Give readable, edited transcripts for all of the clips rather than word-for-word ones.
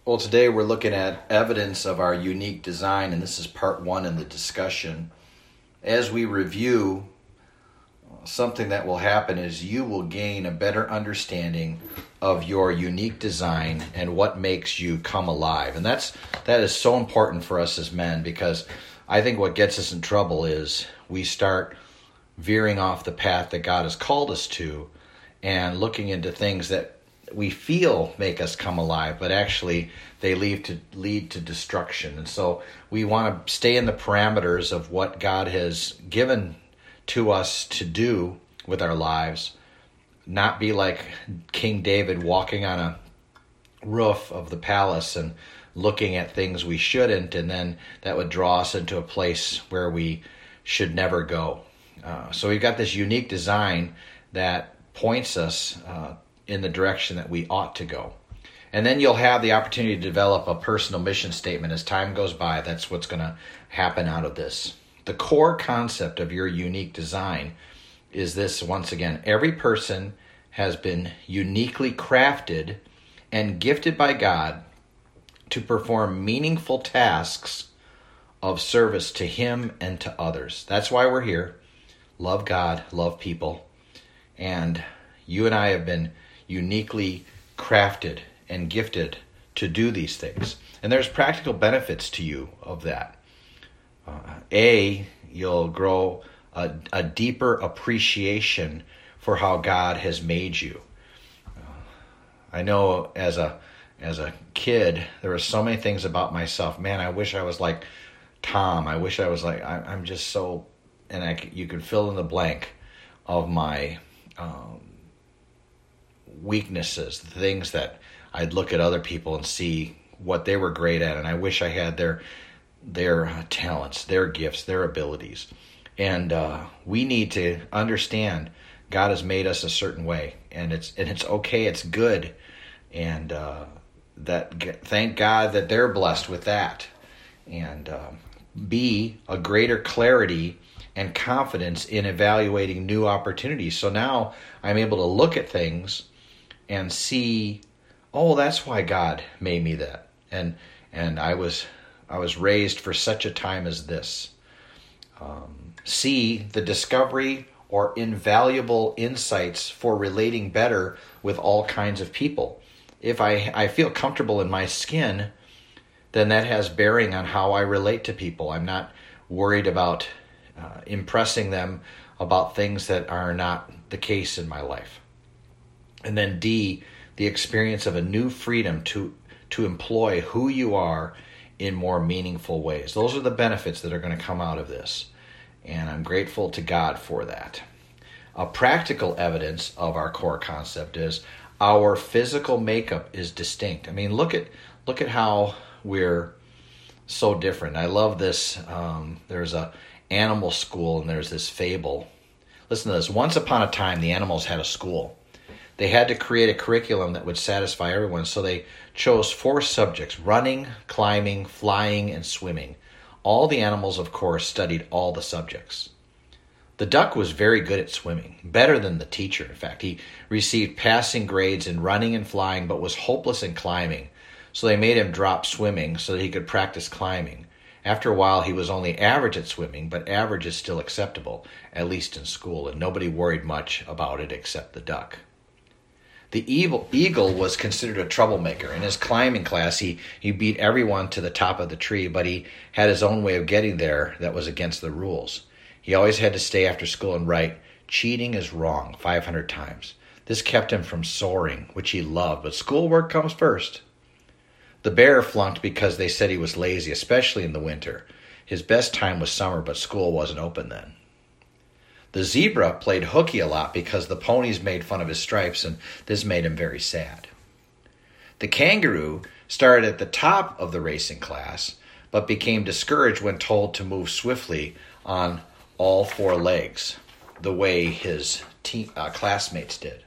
Well, today we're looking at evidence of our unique design, and this is part one in the discussion. As we review, something that will happen is you will gain a better understanding of your unique design and what makes you come alive. And that is so important for us as men, because I think what gets us in trouble is we start veering off the path that God has called us to and looking into things that we feel make us come alive, but actually they lead to destruction. And so we want to stay in the parameters of what God has given to us to do with our lives, not be like King David walking on a roof of the palace and looking at things we shouldn't, and then that would draw us into a place where we should never go. So we've got this unique design that points us in the direction that we ought to go. And then you'll have the opportunity to develop a personal mission statement as time goes by. That's what's going to happen out of this. The core concept of your unique design is this, once again: every person has been uniquely crafted and gifted by God to perform meaningful tasks of service to Him and to others. That's why we're here. Love God, love people. And you and I have been uniquely crafted and gifted to do these things. And there's practical benefits to you of that. You'll grow a deeper appreciation for how God has made you. I know as a kid, there were so many things about myself. Man, I wish I was like Tom. I wish I was like, I'm just so, and you can fill in the blank of my weaknesses, the things that I'd look at other people and see what they were great at, and I wish I had their talents, their gifts, their abilities. And we need to understand God has made us a certain way, and it's okay, it's good, and thank God that they're blessed with that, and be a greater clarity and confidence in evaluating new opportunities. So now I'm able to look at things and see, oh, that's why God made me that, and I was raised for such a time as this. See the discovery or invaluable insights for relating better with all kinds of people. If I feel comfortable in my skin, then that has bearing on how I relate to people. I'm not worried about impressing them about things that are not the case in my life. And then D, the experience of a new freedom to employ who you are in more meaningful ways. Those are the benefits that are going to come out of this. And I'm grateful to God for that. A practical evidence of our core concept is our physical makeup is distinct. I mean, look at how we're so different. I love this. There's a animal school, and there's this fable. Listen to this. Once upon a time, the animals had a school. They had to create a curriculum that would satisfy everyone, so they chose 4 subjects: running, climbing, flying, and swimming. All the animals, of course, studied all the subjects. The duck was very good at swimming, better than the teacher. In fact, he received passing grades in running and flying, but was hopeless in climbing. So they made him drop swimming so that he could practice climbing. After a while, he was only average at swimming, but average is still acceptable, at least in school, and nobody worried much about it except the duck. The eagle was considered a troublemaker. In his climbing class, he beat everyone to the top of the tree, but he had his own way of getting there that was against the rules. He always had to stay after school and write, "Cheating is wrong," 500 times. This kept him from soaring, which he loved, but schoolwork comes first. The bear flunked because they said he was lazy, especially in the winter. His best time was summer, but school wasn't open then. The zebra played hooky a lot because the ponies made fun of his stripes, and this made him very sad. The kangaroo started at the top of the racing class, but became discouraged when told to move swiftly on all 4 legs, the way his classmates did.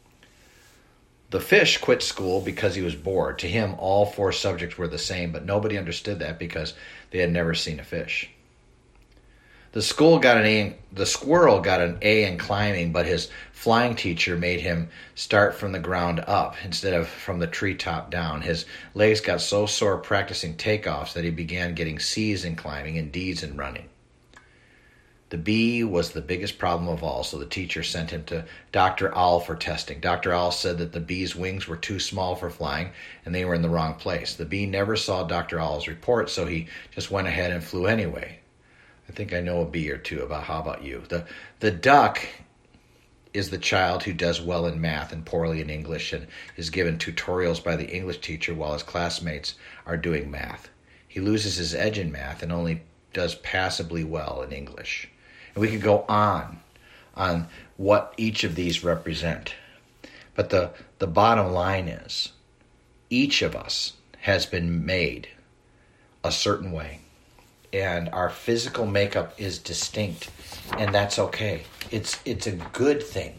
The fish quit school because he was bored. To him, all 4 subjects were the same, but nobody understood that because they had never seen a fish. The squirrel got an A in climbing, but his flying teacher made him start from the ground up instead of from the treetop down. His legs got so sore practicing takeoffs that he began getting C's in climbing and D's in running. The bee was the biggest problem of all, so the teacher sent him to Dr. Owl for testing. Dr. Owl said that the bee's wings were too small for flying, and they were in the wrong place. The bee never saw Dr. Owl's report, so he just went ahead and flew anyway. I think I know a bee or two about. How about you? The duck is the child who does well in math and poorly in English and is given tutorials by the English teacher while his classmates are doing math. He loses his edge in math and only does passably well in English. And we could go on what each of these represent. But the bottom line is, each of us has been made a certain way. And our physical makeup is distinct, and that's okay. It's a good thing.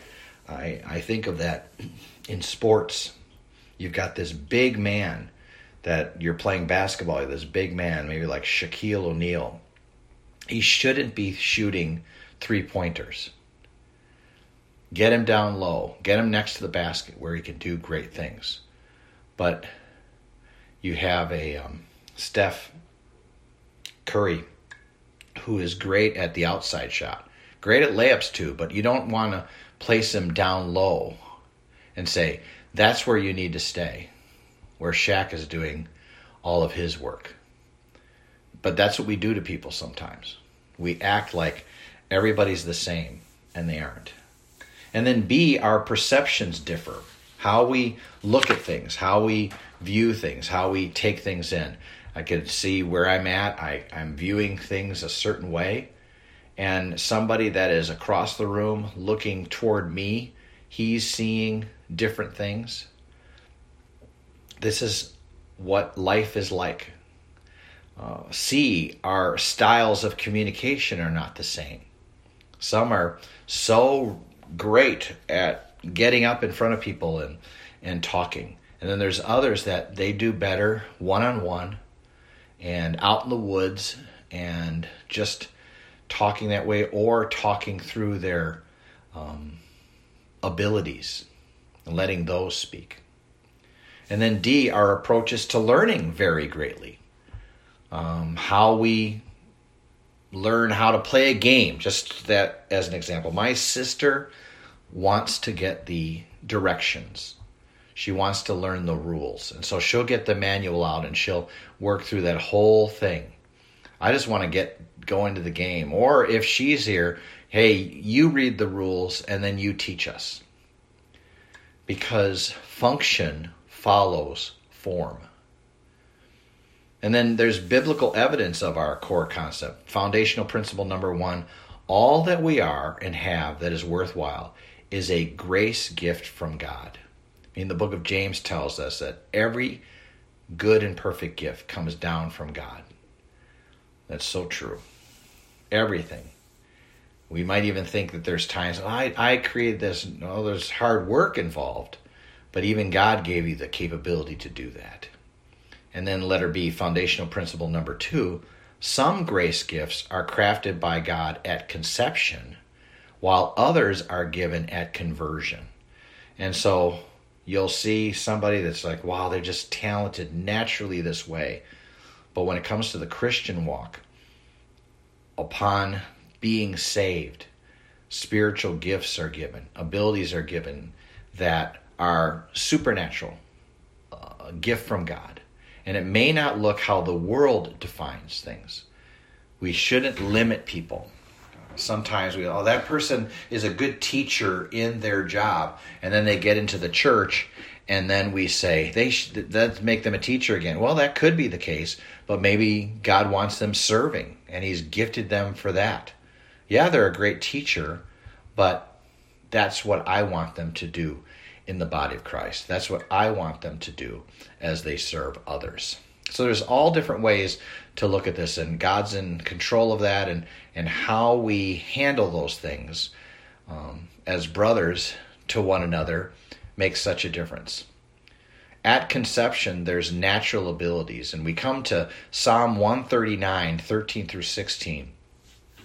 I think of that in sports. You've got this big man that you're playing basketball, this big man, maybe like Shaquille O'Neal. He shouldn't be shooting three-pointers. Get him down low. Get him next to the basket where he can do great things. But you have a Steph Curry, who is great at the outside shot, great at layups too, but you don't want to place him down low and say, that's where you need to stay, where Shaq is doing all of his work. But that's what we do to people sometimes. We act like everybody's the same, and they aren't. And then B, our perceptions differ. How we look at things, how we view things, how we take things in. I could see where I'm at. I'm viewing things a certain way. And somebody that is across the room looking toward me, he's seeing different things. This is what life is like. C, our styles of communication are not the same. Some are so great at getting up in front of people and talking. And then there's others that they do better one-on-one and out in the woods and just talking that way, or talking through their abilities and letting those speak. And then D, our approaches to learning vary greatly. How we learn how to play a game, just that as an example. My sister wants to get the directions. She wants to learn the rules. And so she'll get the manual out and she'll work through that whole thing. I just want to get going to the game. Or if she's here, hey, you read the rules and then you teach us. Because function follows form. And then there's biblical evidence of our core concept. Foundational principle number 1, all that we are and have that is worthwhile is a grace gift from God. The book of James tells us that every good and perfect gift comes down from God. That's so true. Everything. We might even think that there's times, I created this. No, there's hard work involved. But even God gave you the capability to do that. And then letter B, foundational principle number 2, some grace gifts are crafted by God at conception, while others are given at conversion. And so you'll see somebody that's like, wow, they're just talented naturally this way. But when it comes to the Christian walk, upon being saved, spiritual gifts are given, abilities are given that are supernatural, a gift from God. And it may not look how the world defines things. We shouldn't limit people. Sometimes we go, that person is a good teacher in their job. And then they get into the church and then we say, let's make them a teacher again. Well, that could be the case, but maybe God wants them serving and he's gifted them for that. Yeah, they're a great teacher, but that's what I want them to do in the body of Christ. That's what I want them to do as they serve others. So there's all different ways to look at this, and God's in control of that, and how we handle those things as brothers to one another makes such a difference. At conception, there's natural abilities, and we come to Psalm 139, 13 through 16.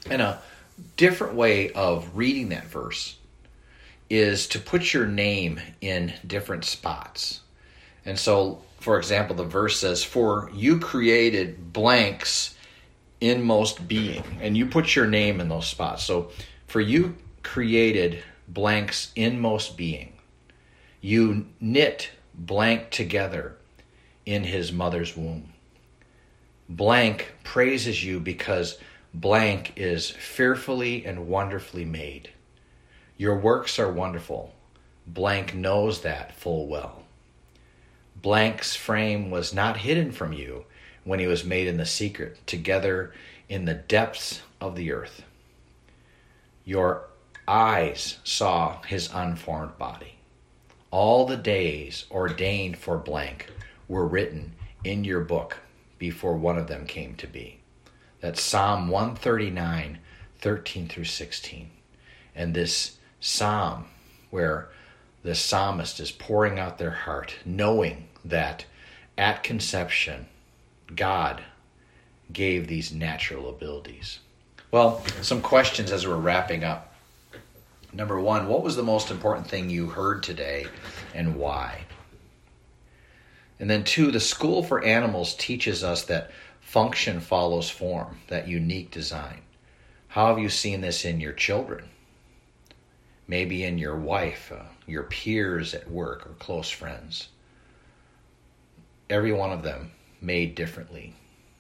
And a different way of reading that verse is to put your name in different spots. And so, for example, the verse says, "For you created blank's inmost being." And you put your name in those spots. So, for you created blank's inmost being. You knit blank together in his mother's womb. Blank praises you because blank is fearfully and wonderfully made. Your works are wonderful. Blank knows that full well. Blank's frame was not hidden from you when he was made in the secret, together in the depths of the earth. Your eyes saw his unformed body. All the days ordained for blank were written in your book before one of them came to be. That's Psalm 139, 13 through 16. And this psalm where the psalmist is pouring out their heart, knowing that at conception, God gave these natural abilities. Well, some questions as we're wrapping up. Number one, what was the most important thing you heard today and why? And then two, the School for Animals teaches us that function follows form, that unique design. How have you seen this in your children? Maybe in your wife, your peers at work, or close friends. Every one of them made differently.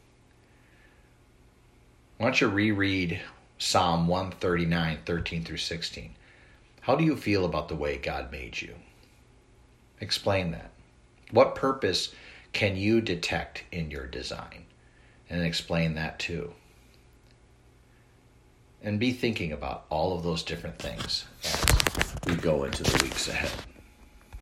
Why don't you reread Psalm 139, 13 through 16? How do you feel about the way God made you? Explain that. What purpose can you detect in your design? And explain that too. And be thinking about all of those different things as we go into the weeks ahead.